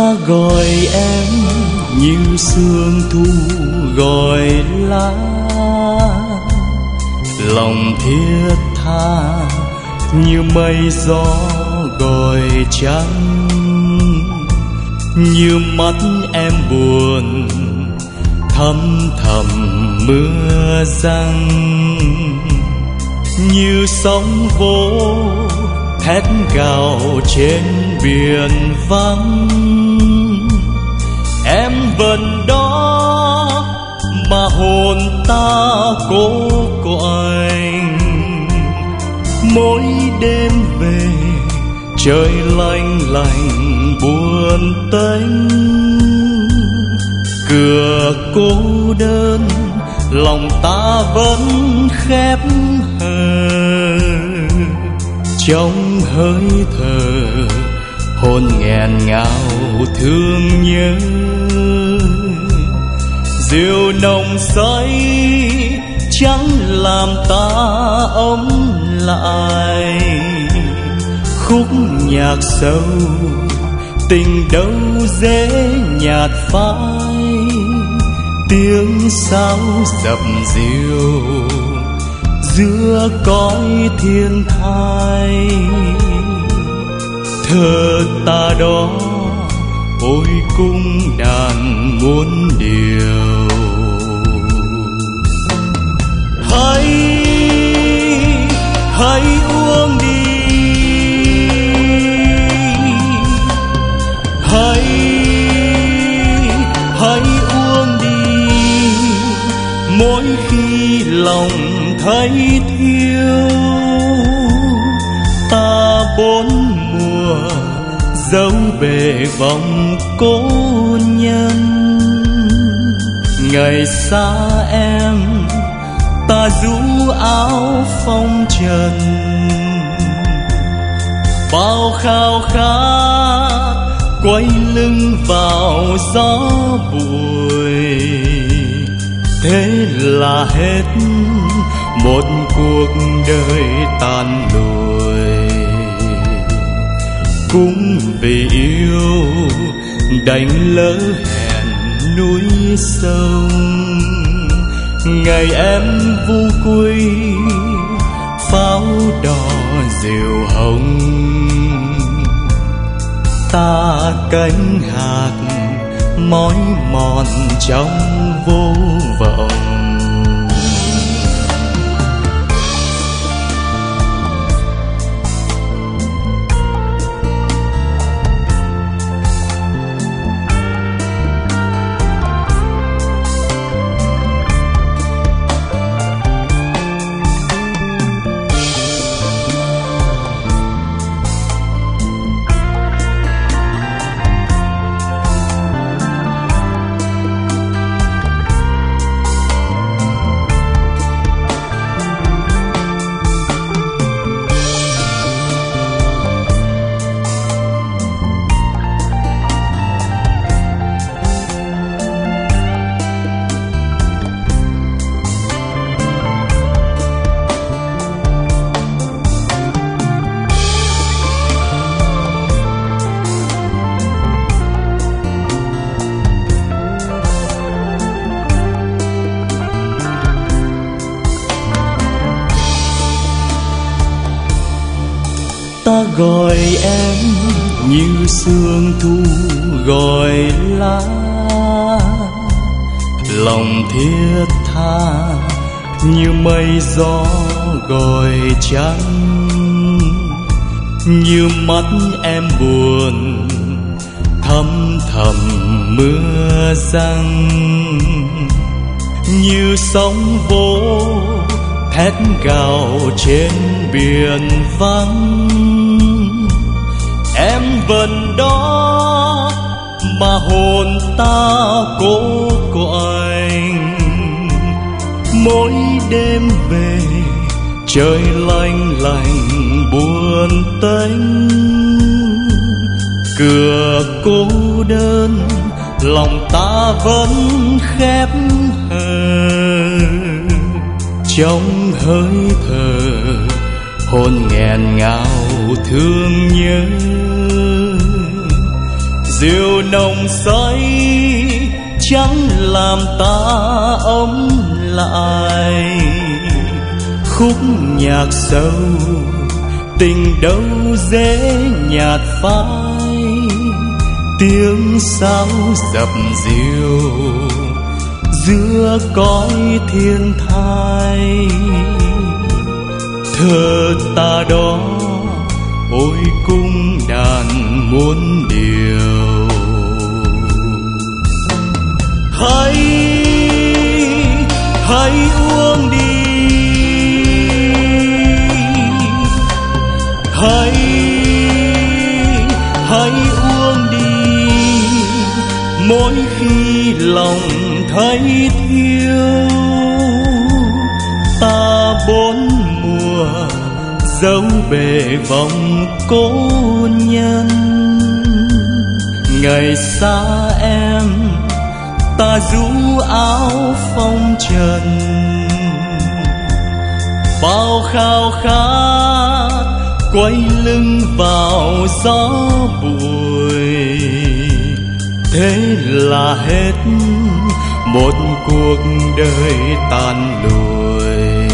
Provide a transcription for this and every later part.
Ta gọi em như sương thu gọi lá, lòng thiết tha như mây gió gọi trắng, như mắt em buồn thâm thầm mưa giăng, như sóng vỗ thét gào trên biển vắng. Em vẫn đó mà hồn ta cố quạnh, mỗi đêm về trời lạnh lạnh buồn tênh. Cửa cô đơn lòng ta vẫn khép hờ, trong hơi thở hồn nghẹn ngào thương nhớ. Rượu nồng say chẳng làm ta ấm lại, khúc nhạc sâu tình đâu dễ nhạt phai. Tiếng sao dập dìu giữa cõi thiên thai, thơ ta đó ôi cung đàn muôn điều. Hãy uống đi, hãy uống đi, mỗi khi lòng thấy thiếu. Ta bốn mùa dấu bề vòng cố nhân, ngày xa em ta rũ áo phong trần. Bao khao khát quay lưng vào gió bụi, thế là hết một cuộc đời tàn lụi. Cũng vì yêu đành lỡ hẹn núi sông, ngày em vu quy pháo đỏ diều hồng. Ta cánh hạt mỏi mòn trong vô vọng. Ta gọi em như sương thu gọi lá, lòng thiết tha như mây gió gọi trắng, như mắt em buồn thâm thầm mưa giăng, như sóng vỗ thét gào trên biển vắng. Em vẫn đó mà hồn ta cố quạnh, mỗi đêm về trời lạnh lạnh buồn tênh. Cửa cô đơn lòng ta vẫn khép hờ, trong hơi thở hồn nghẹn ngào thương nhớ. rượu nồng say chẳng làm ta ấm lại. Khúc nhạc sâu tình đâu dễ nhạt phai, tiếng sáo dập dìu giữa cõi thiên thai. Thơ ta đó ôi cung đàn muôn điều, hãy uống đi, hãy uống đi. Mỗi khi lòng thấy thiếu, ta bốn mùa dấu bề vòng cố nhân. Ngày xa em ta rũ áo phong trần, bao khao khát quay lưng vào gió bụi. Thế là hết một cuộc đời tàn lụi,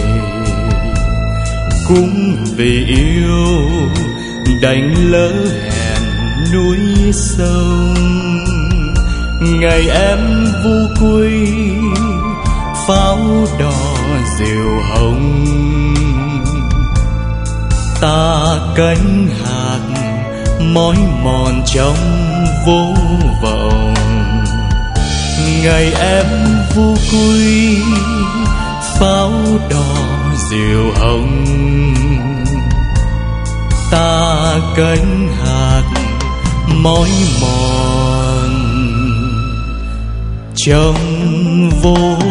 cũng vì yêu đành lỡ hẹn núi sông. Ngày em vu quy pháo đỏ diều hồng, ta cánh hạt mỏi mòn trong vô vọng. Ngày em vu quy pháo đỏ diều hồng, ta cánh hạt mỏi mòn trong vô